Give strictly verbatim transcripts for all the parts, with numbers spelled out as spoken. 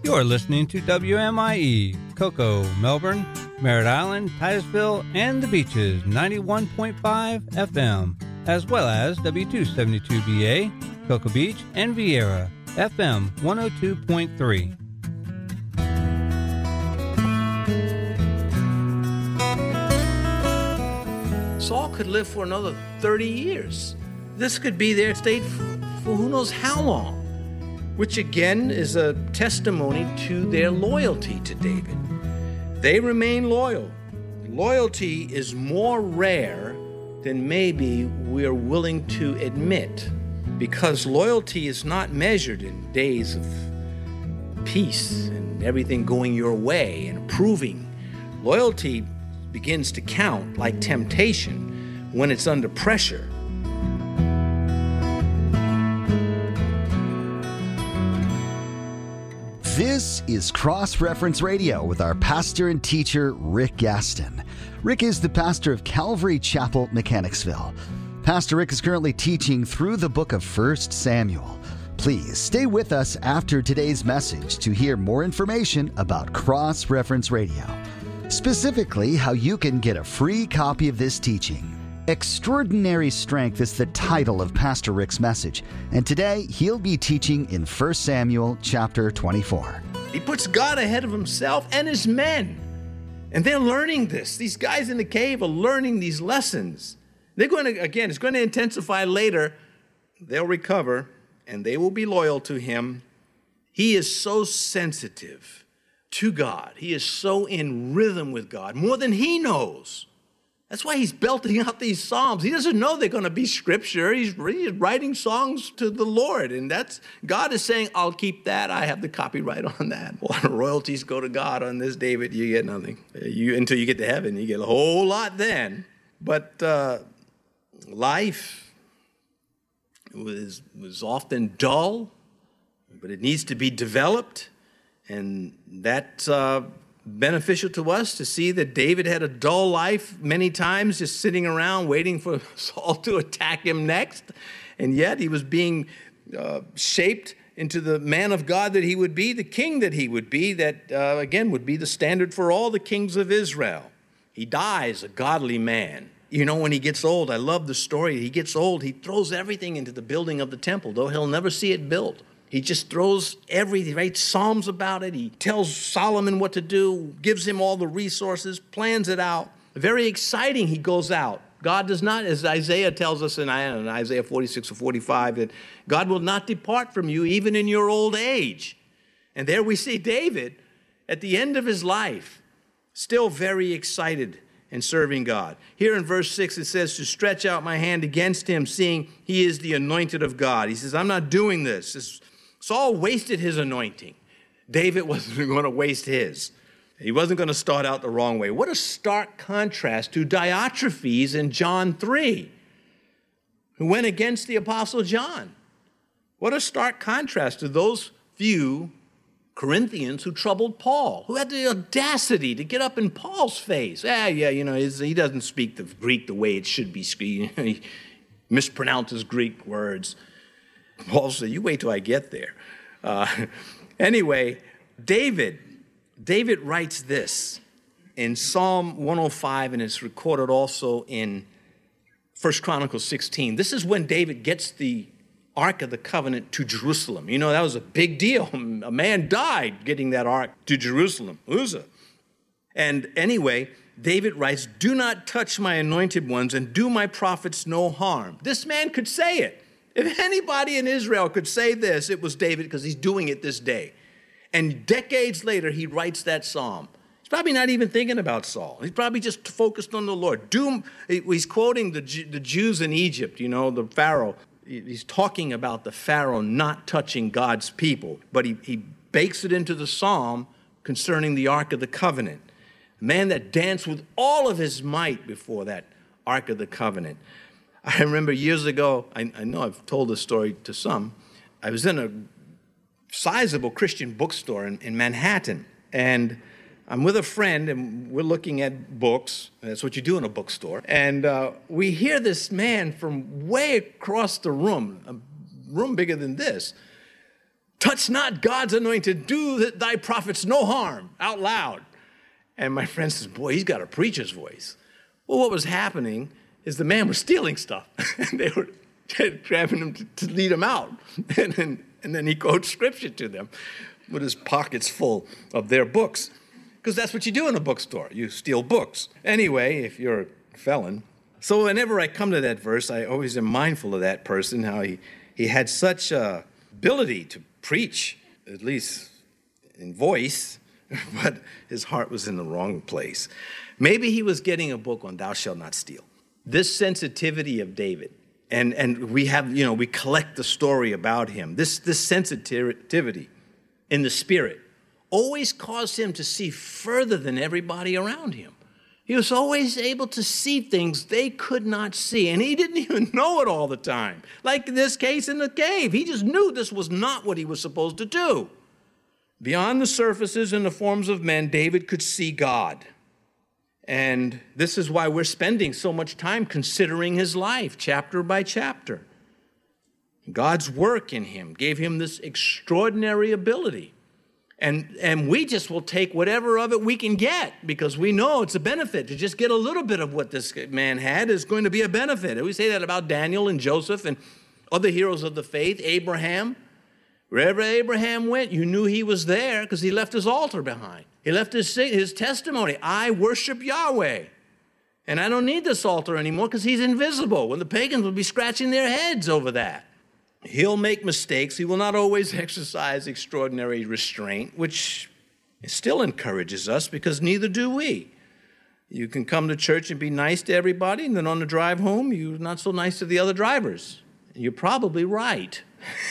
You're listening to W M I E, Cocoa, Melbourne, Merritt Island, Titusville, and the Beaches, ninety-one point five F M, as well as W two seventy-two B A, Cocoa Beach, and Vieira, F M one oh two point three. Saul could live for another thirty years. This could be their state for, for who knows how long, which again is a testimony to their loyalty to David. They remain loyal. Loyalty is more rare than maybe we're willing to admit, because loyalty is not measured in days of peace and everything going your way and approving. Loyalty begins to count like temptation when it's under pressure. This is Cross Reference Radio with our pastor and teacher, Rick Gaston. Rick is the pastor of Calvary Chapel, Mechanicsville. Pastor Rick is currently teaching through the book of First Samuel. Please stay with us after today's message to hear more information about Cross Reference Radio. Specifically, how you can get a free copy of this teaching. Extraordinary Strength is the title of Pastor Rick's message, and today he'll be teaching in First Samuel chapter twenty-four. He puts God ahead of himself and his men, and they're learning this. These guys in the cave are learning these lessons. They're going to, again, it's going to intensify later. They'll recover, and they will be loyal to him. He is so sensitive to God. He is so in rhythm with God, more than he knows. That's why he's belting out these psalms. He doesn't know they're going to be scripture. He's, he's writing songs to the Lord. And that's, God is saying, I'll keep that. I have the copyright on that. Well, royalties go to God on this, David. You get nothing. You, until you get to heaven, you get a whole lot then. But uh, life was, was often dull, but it needs to be developed. And that's uh, beneficial to us to see that David had a dull life many times, just sitting around waiting for Saul to attack him next. And yet he was being uh, shaped into the man of God that he would be, the king that he would be, that, uh, again, would be the standard for all the kings of Israel. He dies a godly man. You know, when he gets old, I love the story. He gets old, he throws everything into the building of the temple, though he'll never see it built. He just throws everything, he writes psalms about it. He tells Solomon what to do, gives him all the resources, plans it out. Very exciting, he goes out. God does not, as Isaiah tells us in Isaiah forty-six or forty-five, that God will not depart from you even in your old age. And there we see David at the end of his life, still very excited and serving God. Here in verse six, it says, to stretch out my hand against him, seeing he is the anointed of God. He says, I'm not doing this. This Saul wasted his anointing. David wasn't going to waste his. He wasn't going to start out the wrong way. What a stark contrast to Diotrephes in John three, who went against the Apostle John. What a stark contrast to those few Corinthians who troubled Paul, who had the audacity to get up in Paul's face. Ah, yeah, you know, he doesn't speak the Greek the way it should be spoken. He mispronounces Greek words. Paul said, you wait till I get there. Uh, anyway, David, David writes this in Psalm one oh five, and it's recorded also in First Chronicles sixteen. This is when David gets the Ark of the Covenant to Jerusalem. You know, that was a big deal. A man died getting that Ark to Jerusalem, Uzzah. And anyway, David writes, do not touch my anointed ones and do my prophets no harm. This man could say it. If anybody in Israel could say this, it was David, because he's doing it this day. And decades later, he writes that psalm. He's probably not even thinking about Saul. He's probably just focused on the Lord. Doom, he's quoting the, the Jews in Egypt, you know, the Pharaoh. He's talking about the Pharaoh not touching God's people, but he, he bakes it into the psalm concerning the Ark of the Covenant. A man that danced with all of his might before that Ark of the Covenant. I remember years ago, I, I know I've told this story to some, I was in a sizable Christian bookstore in, in Manhattan, and I'm with a friend, and we're looking at books. That's what you do in a bookstore. And uh, we hear this man from way across the room, a room bigger than this, touch not God's anointed, do thy prophets no harm, out loud. And my friend says, boy, he's got a preacher's voice. Well, what was happening is the man was stealing stuff. And they were grabbing him to, to lead him out. And then, and then he quotes scripture to them with his pockets full of their books. Because that's what you do in a bookstore. You steal books. Anyway, if you're a felon. So whenever I come to that verse, I always am mindful of that person, how he, he had such a ability to preach, at least in voice, but his heart was in the wrong place. Maybe he was getting a book on thou shalt not steal. This sensitivity of David, and, and we have, you know, we collect the story about him. This, this sensitivity in the spirit always caused him to see further than everybody around him. He was always able to see things they could not see, and he didn't even know it all the time. Like in this case in the cave, he just knew this was not what he was supposed to do. Beyond the surfaces and the forms of men, David could see God. And this is why we're spending so much time considering his life, chapter by chapter. God's work in him gave him this extraordinary ability. And, and we just will take whatever of it we can get because we know it's a benefit. To just get a little bit of what this man had is going to be a benefit. We say that about Daniel and Joseph and other heroes of the faith, Abraham. Wherever Abraham went, you knew he was there because he left his altar behind. He left his, his testimony. I worship Yahweh. And I don't need this altar anymore because he's invisible. When the pagans would be scratching their heads over that. He'll make mistakes. He will not always exercise extraordinary restraint, which still encourages us because neither do we. You can come to church and be nice to everybody, and then on the drive home, you're not so nice to the other drivers. You're probably right.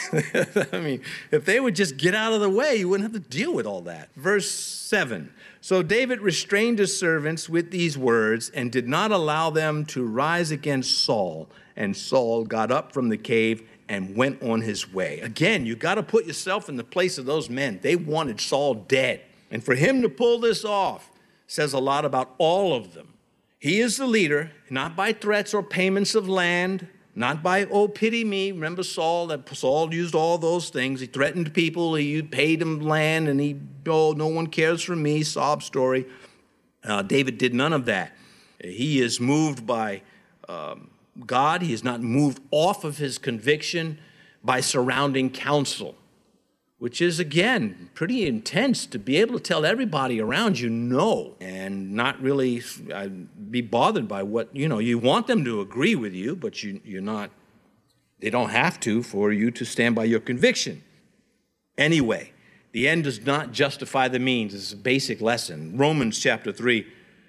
I mean, if they would just get out of the way, you wouldn't have to deal with all that. Verse seven. So David restrained his servants with these words and did not allow them to rise against Saul. And Saul got up from the cave and went on his way. Again, you got to put yourself in the place of those men. They wanted Saul dead. And for him to pull this off says a lot about all of them. He is the leader, not by threats or payments of land, not by, oh, pity me. Remember Saul, that Saul used all those things. He threatened people. He paid them land, and he, oh, no one cares for me, sob story. Uh, David did none of that. He is moved by um, God. He is not moved off of his conviction by surrounding counsel, which is, again, pretty intense to be able to tell everybody around you no and not really uh, be bothered by what, you know, you want them to agree with you, but you, you're not, they don't have to for you to stand by your conviction. Anyway, the end does not justify the means. It's a basic lesson. Romans chapter three,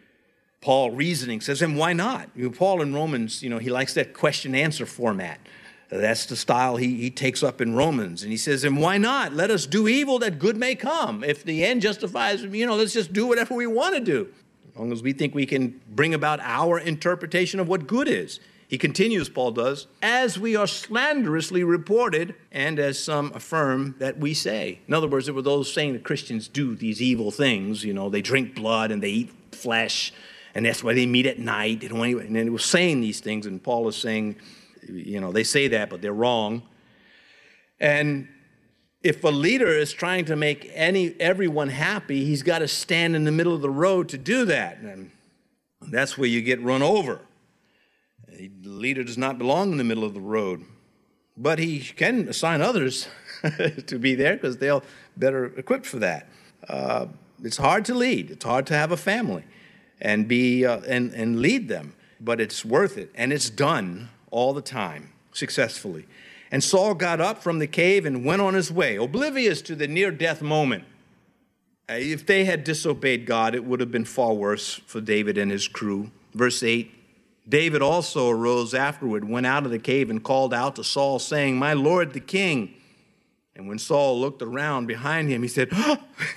Paul reasoning says, and why not? You know, Paul in Romans, you know, he likes that question-answer format. That's the style he, he takes up in Romans. And he says, and why not? Let us do evil that good may come. If the end justifies, you know, let's just do whatever we want to do. As long as we think we can bring about our interpretation of what good is. He continues, Paul does, as we are slanderously reported, and as some affirm that we say. In other words, there were those saying that Christians do these evil things. You know, they drink blood and they eat flesh, and that's why they meet at night. And then it was saying these things, and Paul is saying, you know, they say that, but they're wrong. And if a leader is trying to make any everyone happy, he's got to stand in the middle of the road to do that. And that's where you get run over. The leader does not belong in the middle of the road. But he can assign others to be there because they're better equipped for that. Uh, it's hard to lead. It's hard to have a family and be uh, and, and lead them. But it's worth it. And it's done all the time, successfully. And Saul got up from the cave and went on his way, oblivious to the near-death moment. If they had disobeyed God, it would have been far worse for David and his crew. Verse eight, David also arose afterward, went out of the cave and called out to Saul, saying, my lord the king. And when Saul looked around behind him, he said, oh!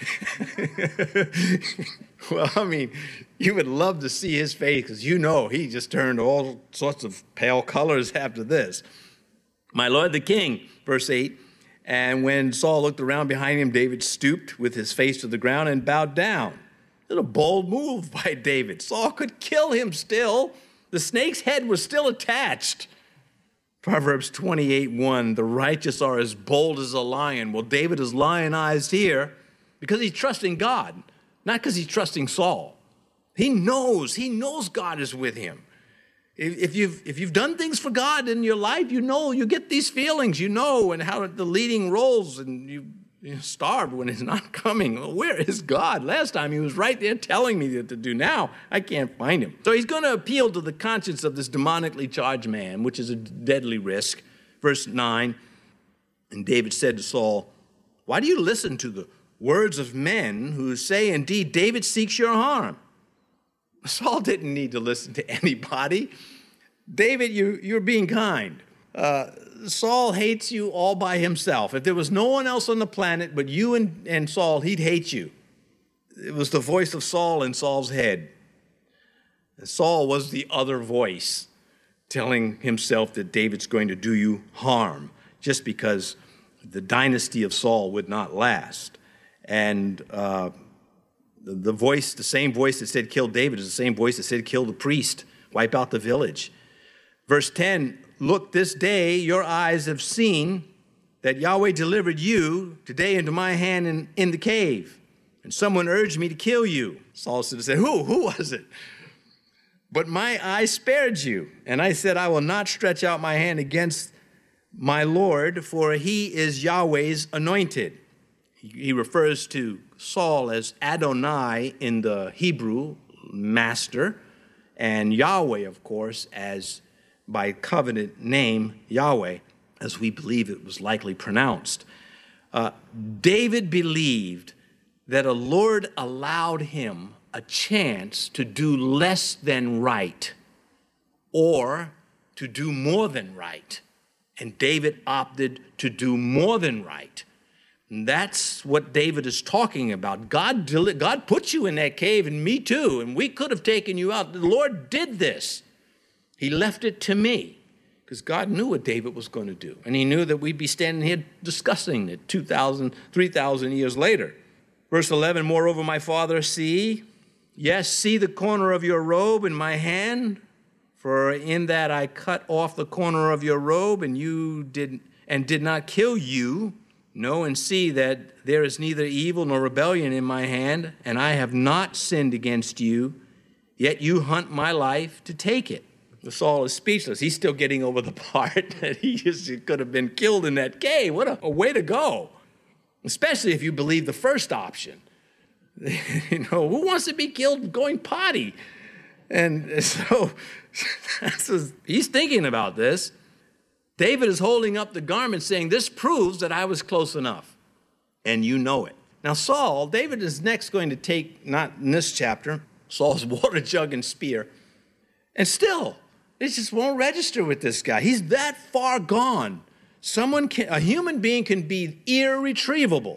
Well, I mean, you would love to see his face because you know he just turned all sorts of pale colors after this. My lord the king, verse eight, and when Saul looked around behind him, David stooped with his face to the ground and bowed down. It was a bold move by David. Saul could kill him still. The snake's head was still attached. Proverbs twenty-eight one, the righteous are as bold as a lion. Well, David is lionized here because he's trusting God, not because he's trusting Saul. He knows, he knows God is with him. If you've, if you've done things for God in your life, you know, you get these feelings, you know, and how the leading roles, and you, you're starved when it's not coming. Well, where is God? Last time he was right there telling me what to do. Now I can't find him. So he's going to appeal to the conscience of this demonically charged man, which is a deadly risk. Verse nine, and David said to Saul, why do you listen to the words of men who say, indeed, David seeks your harm? Saul didn't need to listen to anybody. David, you, you're being kind. Uh, Saul hates you all by himself. If there was no one else on the planet but you and, and Saul, he'd hate you. It was the voice of Saul in Saul's head. And Saul was the other voice telling himself that David's going to do you harm just because the dynasty of Saul would not last. And uh, the, the voice, the same voice that said kill David is the same voice that said kill the priest, wipe out the village. Verse ten, look, this day your eyes have seen that Yahweh delivered you today into my hand in, in the cave. And someone urged me to kill you. Saul said, who? Who was it? But my eye spared you. And I said, I will not stretch out my hand against my Lord, for he is Yahweh's anointed. He, he refers to Saul as Adonai in the Hebrew, master, and Yahweh, of course, as by covenant name, Yahweh, as we believe it was likely pronounced. Uh, David believed that a Lord allowed him a chance to do less than right or to do more than right. And David opted to do more than right. And that's what David is talking about. God, God put you in that cave, and me too, and we could have taken you out. The Lord did this. He left it to me because God knew what David was going to do. And he knew that we'd be standing here discussing it two thousand, three thousand years later. Verse eleven, moreover, my father, see, yes, see the corner of your robe in my hand, for in that I cut off the corner of your robe, and you did and did not kill you. Know and see that there is neither evil nor rebellion in my hand, and I have not sinned against you, yet you hunt my life to take it. Saul is speechless. He's still getting over the part that he just could have been killed in that cave. What a, a way to go, especially if you believe the first option. You know, who wants to be killed going potty? And so he's thinking about this. David is holding up the garment saying, this proves that I was close enough, and you know it. Now Saul, David is next going to take, not in this chapter, Saul's water jug and spear, and still, it just won't register with this guy. He's that far gone. Someone can, a human being can be irretrievable.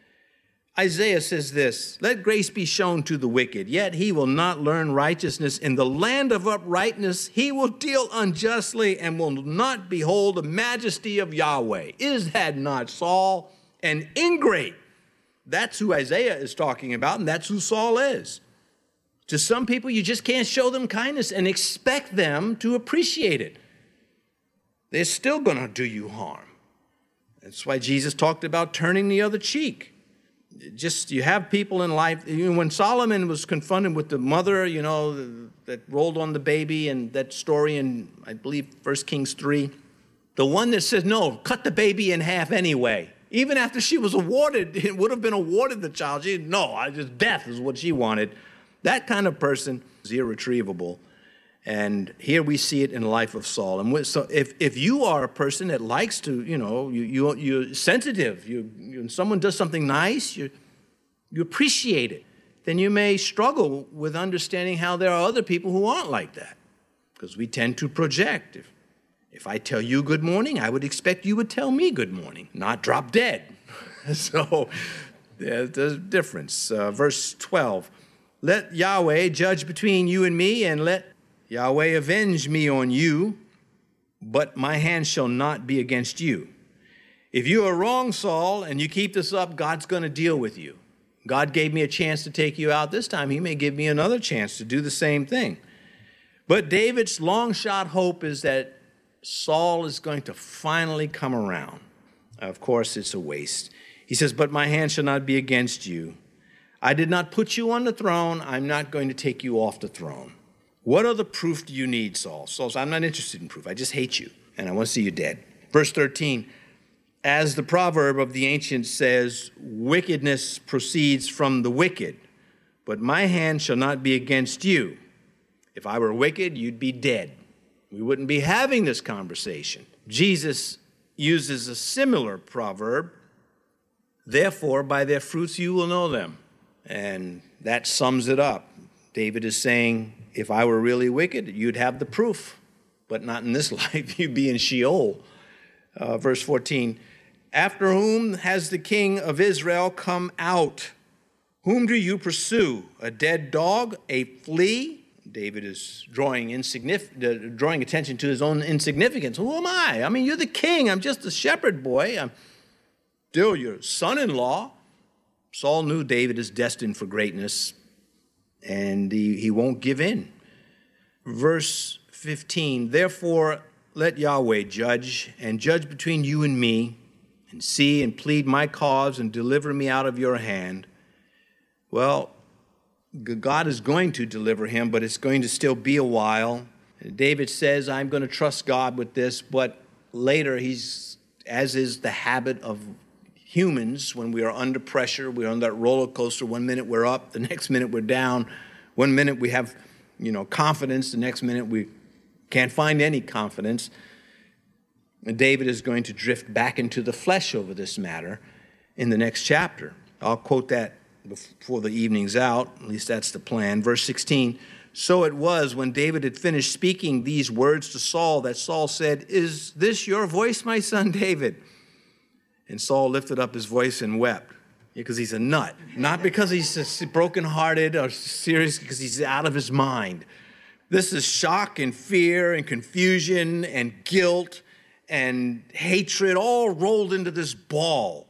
Isaiah says this, let grace be shown to the wicked, yet he will not learn righteousness. In the land of uprightness, he will deal unjustly and will not behold the majesty of Yahweh. Is that not Saul, an ingrate? That's who Isaiah is talking about, and that's who Saul is. To some people, you just can't show them kindness and expect them to appreciate it. They're still going to do you harm. That's why Jesus talked about turning the other cheek. Just, you have people in life, you know, when Solomon was confronted with the mother, you know, that rolled on the baby, and that story in, I believe, First Kings three, the one that says, no, cut the baby in half anyway. Even after she was awarded, it would have been awarded the child. She, no, I just death is what she wanted. That kind of person is irretrievable. And here we see it in the life of Saul. And so if, if you are a person that likes to, you know, you, you, you're sensitive, you, you, when someone does something nice, you, you appreciate it, then you may struggle with understanding how there are other people who aren't like that. Because we tend to project. If, if I tell you good morning, I would expect you would tell me good morning, not drop dead. So there's, there's a difference. Uh, verse twelve, let Yahweh judge between you and me, and let Yahweh avenge me on you, but my hand shall not be against you. If you are wrong, Saul, and you keep this up, God's going to deal with you. God gave me a chance to take you out. This time he may give me another chance to do the same thing. But David's long shot hope is that Saul is going to finally come around. Of course, it's a waste. He says, but my hand shall not be against you. I did not put you on the throne. I'm not going to take you off the throne. What other proof do you need, Saul? Saul says, I'm not interested in proof. I just hate you, and I want to see you dead. Verse thirteen, as the proverb of the ancients says, wickedness proceeds from the wicked, but my hand shall not be against you. If I were wicked, you'd be dead. We wouldn't be having this conversation. Jesus uses a similar proverb. Therefore, by their fruits you will know them. And that sums it up. David is saying, if I were really wicked, you'd have the proof, but not in this life. You'd be in Sheol. Uh, verse fourteen, after whom has the king of Israel come out? Whom do you pursue? A dead dog, a flea? David is drawing, insignific- drawing attention to his own insignificance. Who am I? I mean, you're the king. I'm just a shepherd boy. I'm still your son-in-law. Saul knew David is destined for greatness, and he, he won't give in. Verse fifteen, therefore let Yahweh judge, and judge between you and me, and see and plead my cause, and deliver me out of your hand. Well, God is going to deliver him, but it's going to still be a while. David says, I'm going to trust God with this, but later he's, as is the habit of humans, when we are under pressure, we're on that roller coaster. One minute we're up, the next minute we're down. One minute we have, you know, confidence, the next minute we can't find any confidence. And David is going to drift back into the flesh over this matter in the next chapter. I'll quote that before the evening's out. At least that's the plan. Verse sixteen, so it was when David had finished speaking these words to Saul that Saul said, is this your voice, my son David? And Saul lifted up his voice and wept, because he's a nut. Not because he's brokenhearted or serious, because he's out of his mind. This is shock and fear and confusion and guilt and hatred all rolled into this ball.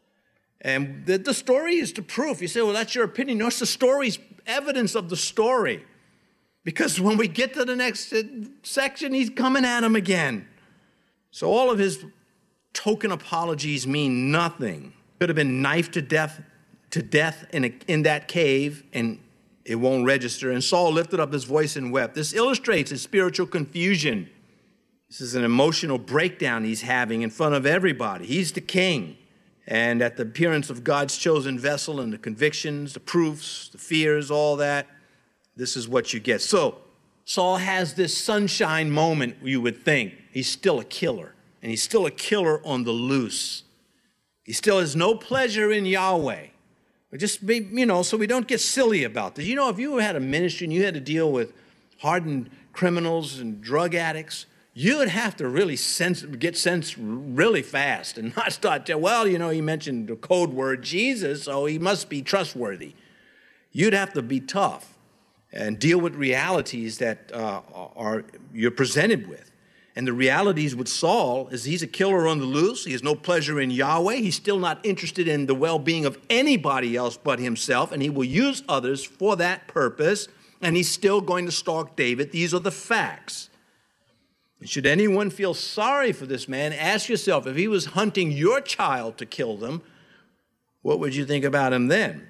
And the, the story is the proof. You say, well, that's your opinion. No, it's the story's evidence of the story. Because when we get to the next section, he's coming at him again. So all of his token apologies mean nothing. Could have been knifed to death to death in, a, in that cave, and it won't register. And Saul lifted up his voice and wept. This illustrates his spiritual confusion. This is an emotional breakdown he's having in front of everybody. He's the king. And at the appearance of God's chosen vessel and the convictions, the proofs, the fears, all that, this is what you get. So Saul has this sunshine moment, you would think. He's still a killer. And he's still a killer on the loose. He still has no pleasure in Yahweh. But just be, you know, so we don't get silly about this. You know, if you had a ministry and you had to deal with hardened criminals and drug addicts, you would have to really sense, get sense really fast and not start to, well, you know, he mentioned the code word Jesus, so he must be trustworthy. You'd have to be tough and deal with realities that uh, are you're presented with. And the realities with Saul is he's a killer on the loose. He has no pleasure in Yahweh. He's still not interested in the well-being of anybody else but himself, and he will use others for that purpose, and he's still going to stalk David. These are the facts. And should anyone feel sorry for this man, ask yourself, if he was hunting your child to kill them, what would you think about him then?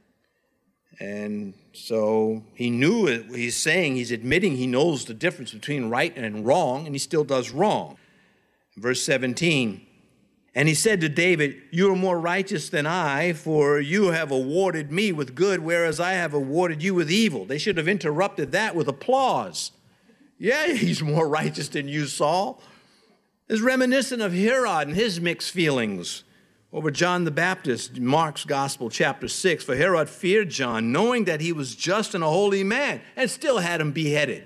And so he knew it. He's saying, he's admitting he knows the difference between right and wrong, and he still does wrong. Verse seventeen, and he said to David, you are more righteous than I, for you have awarded me with good, whereas I have awarded you with evil. They should have interrupted that with applause. Yeah, he's more righteous than you, Saul. It's reminiscent of Herod and his mixed feelings over John the Baptist, Mark's Gospel, chapter six. For Herod feared John, knowing that he was just and a holy man, and still had him beheaded.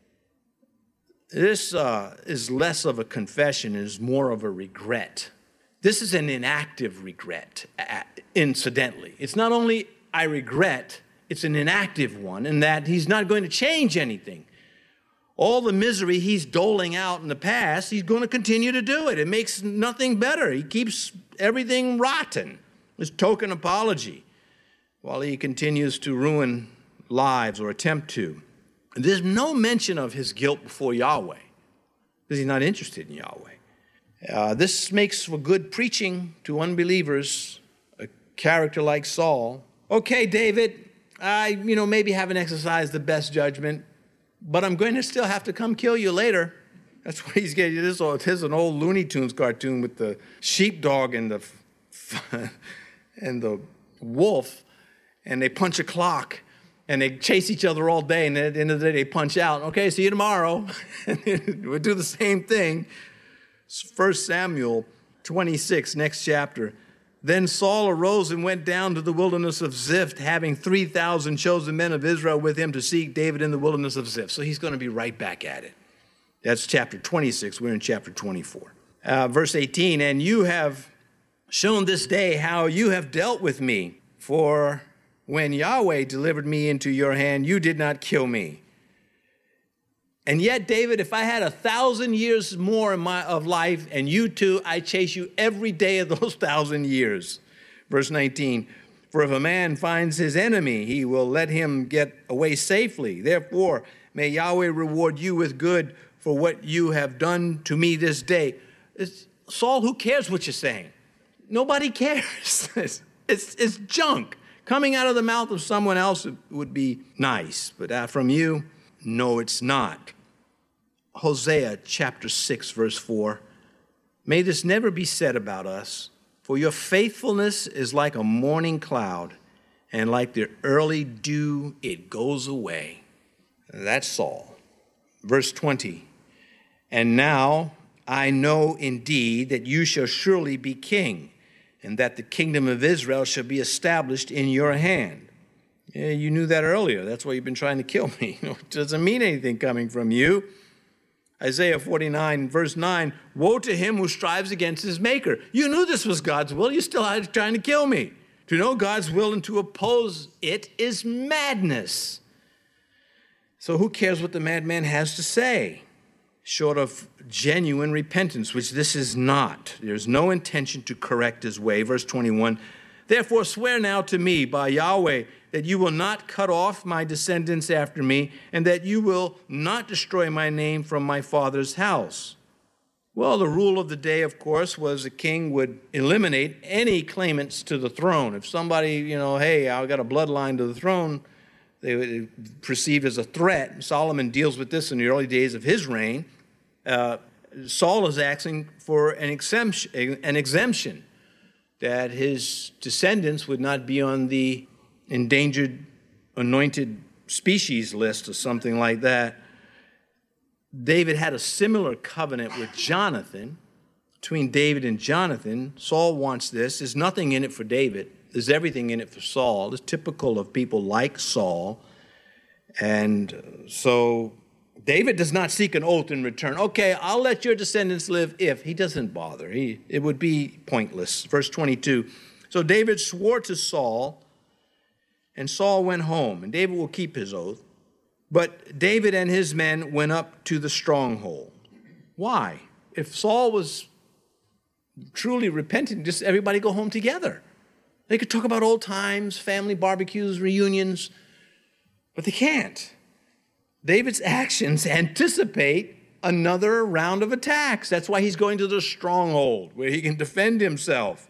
This uh, is less of a confession, is more of a regret. This is an inactive regret, incidentally. It's not only I regret, it's an inactive one, in that he's not going to change anything. All the misery he's doling out in the past, he's going to continue to do it. It makes nothing better. He keeps everything rotten. This token apology, while he continues to ruin lives or attempt to. There's no mention of his guilt before Yahweh. because he's not interested in Yahweh. Uh, this makes for good preaching to unbelievers, a character like Saul. Okay, David, I, you know, maybe haven't exercised the best judgment, but I'm going to still have to come kill you later. That's what he's getting. This is an old Looney Tunes cartoon with the sheepdog and the and the wolf, and they punch a clock, and they chase each other all day, and at the end of the day, they punch out. Okay, see you tomorrow. We'll do the same thing. First Samuel twenty-six, next chapter. Then Saul arose and went down to the wilderness of Ziph, having three thousand chosen men of Israel with him to seek David in the wilderness of Ziph. So he's going to be right back at it. That's chapter twenty-six. We're in chapter twenty-four. Uh, verse eighteen, and you have shown this day how you have dealt with me. For when Yahweh delivered me into your hand, you did not kill me. And yet, David, if I had a thousand years more in my, of life, and you too, I chase you every day of those thousand years. Verse nineteen, for if a man finds his enemy, he will let him get away safely. Therefore, may Yahweh reward you with good for what you have done to me this day. It's, Saul, who cares what you're saying? Nobody cares. it's, it's, it's junk. Coming out of the mouth of someone else would be nice, but uh, from you, no, it's not. Hosea chapter six, verse four. May this never be said about us, for your faithfulness is like a morning cloud, and like the early dew, it goes away. That's Saul. Verse twenty. And now I know indeed that you shall surely be king, and that the kingdom of Israel shall be established in your hand. Yeah, you knew that earlier. That's why you've been trying to kill me. It doesn't mean anything coming from you. Isaiah forty-nine, verse nine, woe to him who strives against his maker. You knew this was God's will. You're still trying to kill me. To know God's will and to oppose it is madness. So who cares what the madman has to say? Short of genuine repentance, which this is not. There's no intention to correct his way. Verse twenty-one, therefore swear now to me by Yahweh that you will not cut off my descendants after me, and that you will not destroy my name from my father's house. Well, the rule of the day, of course, was a king would eliminate any claimants to the throne. If somebody, you know, hey, I've got a bloodline to the throne, they were perceived as a threat. Solomon deals with this in the early days of his reign. Uh, Saul is asking for an exemption, an exemption, that his descendants would not be on the endangered anointed species list or something like that. David had a similar covenant with Jonathan. Between David and Jonathan, Saul wants this. There's nothing in it for David. There's everything in it for Saul. It's typical of people like Saul. And so David does not seek an oath in return. Okay, I'll let your descendants live if. He doesn't bother. He, it would be pointless. Verse twenty-two. So David swore to Saul, and Saul went home. And David will keep his oath. But David and his men went up to the stronghold. Why? If Saul was truly repentant, just everybody go home together. They could talk about old times, family barbecues, reunions, but they can't. David's actions anticipate another round of attacks. That's why he's going to the stronghold, where he can defend himself.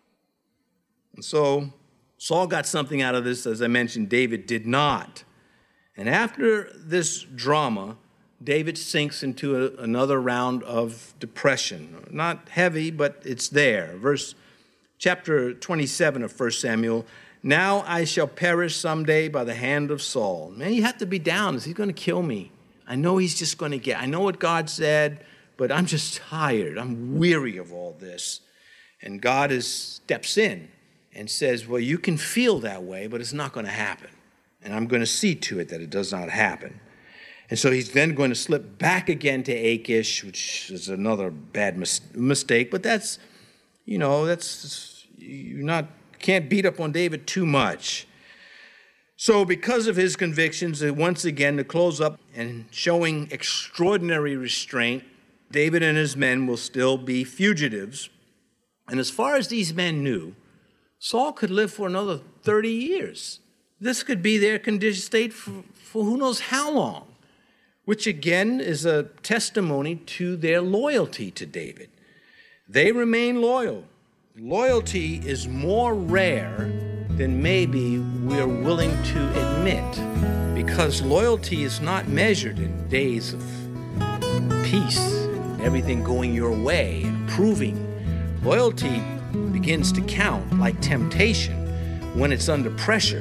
And so Saul got something out of this. As I mentioned, David did not. And after this drama, David sinks into a, another round of depression. Not heavy, but it's there. Verse chapter twenty-seven of First Samuel. Now I shall perish someday by the hand of Saul. Man, you have to be down. Is he going to kill me? I know he's just going to get. I know what God said, but I'm just tired. I'm weary of all this. And God is, steps in and says, well, you can feel that way, but it's not going to happen. And I'm going to see to it that it does not happen. And so he's then going to slip back again to Achish, which is another bad mis- mistake. But that's, you know, that's, you're not, can't beat up on David too much. So because of his convictions, once again, to close up and showing extraordinary restraint, David and his men will still be fugitives. And as far as these men knew, Saul could live for another thirty years. This could be their condition state for, for who knows how long. which again is a testimony to their loyalty to David. They remain loyal. Loyalty is more rare than maybe we're willing to admit, because loyalty is not measured in days of peace and everything going your way and approving. Loyalty begins to count like temptation when it's under pressure.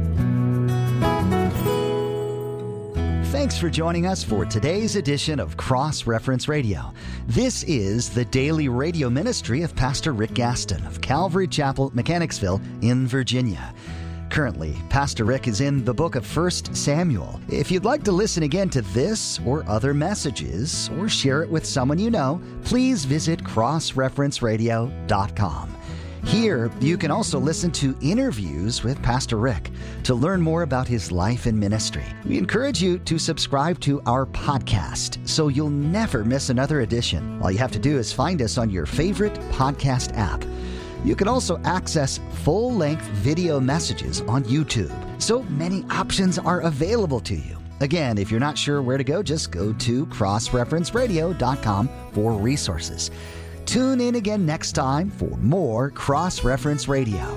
Thanks for joining us for today's edition of Cross Reference Radio. This is the daily radio ministry of Pastor Rick Gaston of Calvary Chapel, Mechanicsville in Virginia. Currently, Pastor Rick is in the book of First Samuel. If you'd like to listen again to this or other messages, or share it with someone you know, please visit cross reference radio dot com. Here, you can also listen to interviews with Pastor Rick to learn more about his life and ministry. We encourage you to subscribe to our podcast so you'll never miss another edition. All you have to do is find us on your favorite podcast app. You can also access full-length video messages on YouTube. So many options are available to you. Again, if you're not sure where to go, just go to cross reference radio dot com for resources. Tune in again next time for more Cross Reference Radio.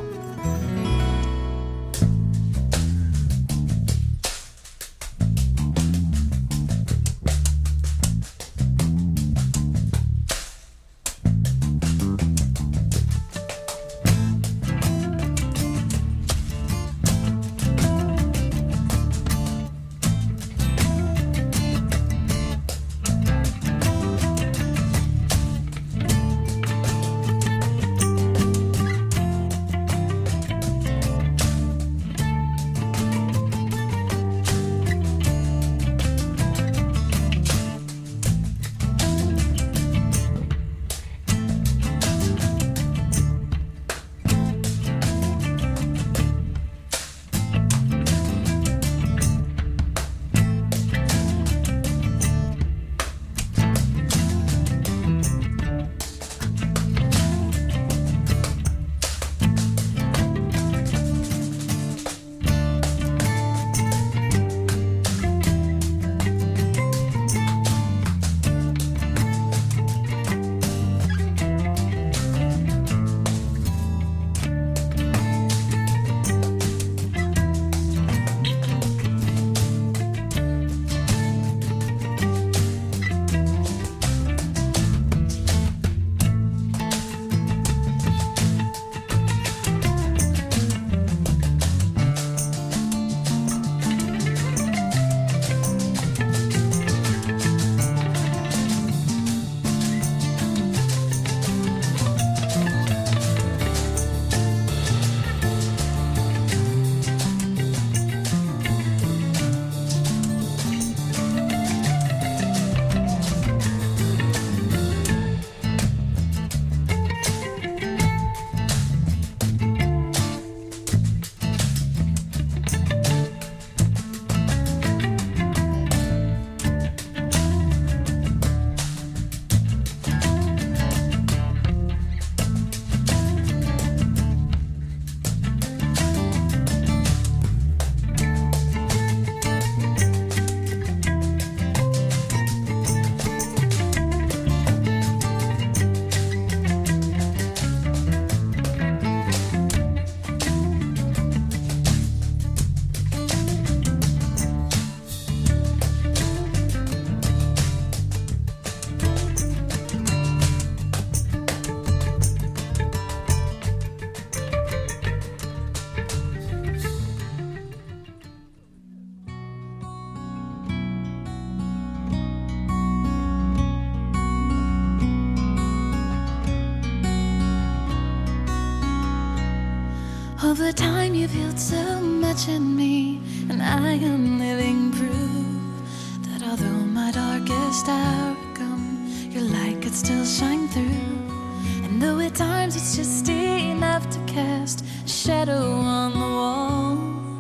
Over time you've healed so much in me, and I am living proof that although my darkest hour come, your light could still shine through. And though at times it's just enough to cast a shadow on the wall,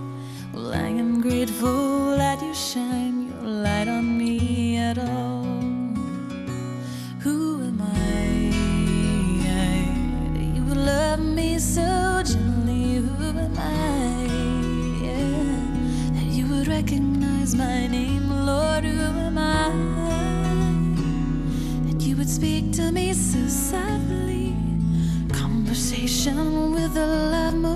well, I am grateful that you shine your light on me at all. Who am I, that you would love me so gently? Who am I, yeah, that you would recognize my name? Lord, who am speak to me so softly. Conversation with a love.